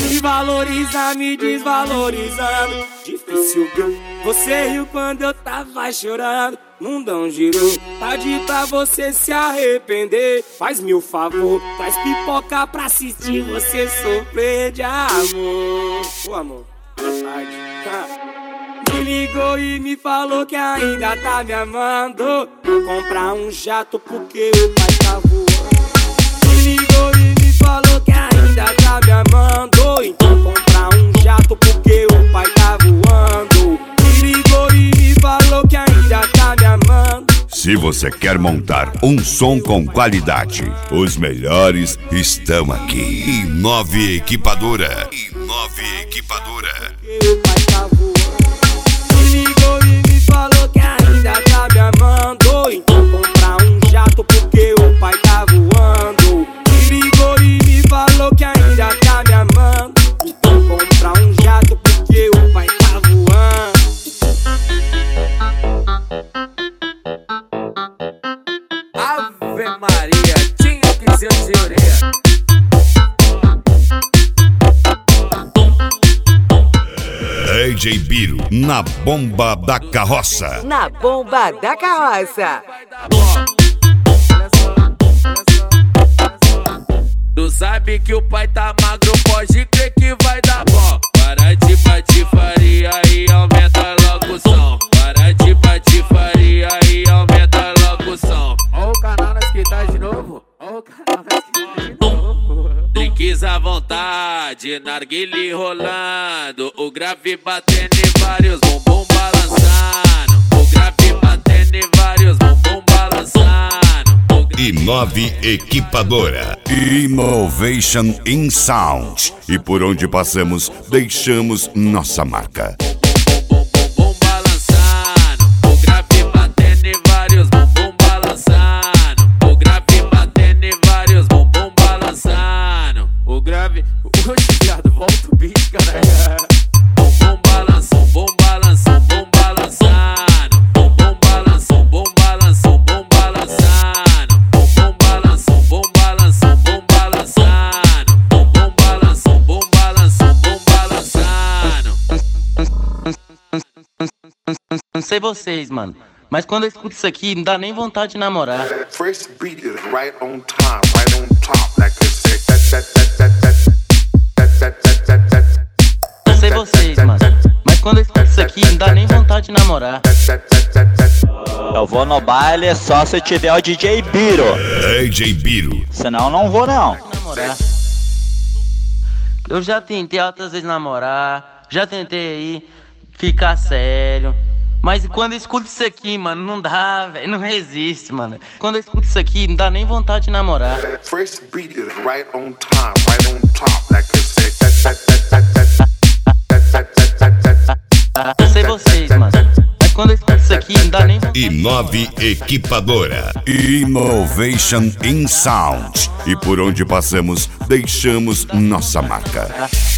Me valoriza, me desvalorizando. Difícil, viu? Você riu quando eu tava chorando. Não dá um giro, tarde pra você se arrepender. Faz mil favor, traz pipoca pra assistir você sofrer de amor. Ô amor, boa tarde. Me ligou e me falou que ainda tá me amando. Vou comprar um jato porque o pai tá voando. Me ligou e me falou que ainda tá me amando. Então comprar um jato porque o pai tá voando. Me ligou e me falou que ainda tá me amando. Se você quer montar um som com qualidade, os melhores estão aqui. Inove Equipadora. Inove Equipadora. O pai tá voando. Me ligou e me falou que ainda tá me amando. Então comprar um jato porque o pai tá voando. Me ligou e me falou que ainda tá me amando. Então comprar um jato porque o pai tá voando. Ave Maria, tinha que ser o teoria. DJ Biro, na bomba da carroça. Na bomba da carroça. Tu sabe que o pai tá magro, pode crer que vai dar bom. Para de patifaria e aumenta logo o som. Para de patifaria e aumenta logo o som. Ó o Cananas que tá de novo. Ó o Cananas que tá de novo. Drinks à vontade, narguile rolando. O grave batendo e vários bumbum balançando. O grave batendo e vários bumbum balançando. Inove Equipadora. Innovation in Sound. E por onde passamos, deixamos nossa marca. Bumbum balançando. O grave batendo e vários bumbum balançando. O grave batendo e vários bumbum balançando. O grave. Oxe, viado, volta o beat, caralho. Bumbum balançando, bumbum balançando, bumbum balançando. Bumbum balançando, bumbum balançando, bumbum balançando. Bumbum balançando, bumbum balançando, bumbum balançando. Bumbum balançando, bumbum balançando, bumbum balançando. Não sei vocês, mano, mas quando eu escuto isso aqui, não dá nem vontade de namorar. That first beat is right on time, right on top. Like I said, Não sei vocês, mano, mas quando eu escuto isso aqui, não dá nem vontade de namorar. Eu vou no baile só se tiver o DJ Biro. DJ Biro. Senão não vou não. Namorar. Eu já tentei outras vezes namorar, já tentei aí ficar sério. Mas quando eu escuto isso aqui, mano, não dá, velho, não resiste, mano. Quando eu escuto isso aqui, não dá nem vontade de namorar. that first beat is right on time, right on top. Like I said, Não sei vocês, mano, mas quando eu escuto isso aqui, não dá nem vontade. Inove Equipadora. Innovation in Sound. E por onde passamos, deixamos nossa marca.